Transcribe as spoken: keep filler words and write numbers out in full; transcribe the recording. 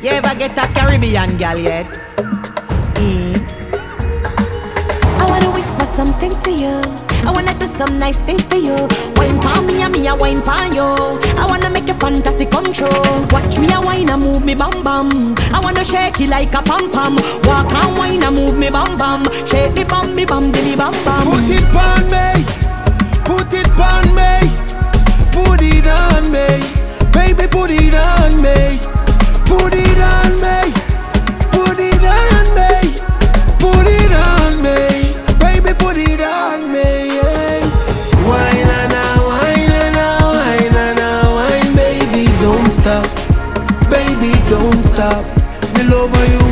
You ever get a Caribbean gal yet? Mm. I wanna whisper something to you. I wanna do some nice things to you. Wine pa me and me a wine pa you. I wanna make your fantasy come true. Watch me a wine and move me bam bam. I wanna shake it like a pam pam. Walk and wine and move me bam bam. Shake me bam me bam dilly bam bam. Put it on me, put it on me, put it on me, baby put it on me, put it on me, put it on me, put it on me, baby put it on me. Yeah. Wine and a wine and a wine and a wine, baby don't stop, baby don't stop. Me love you.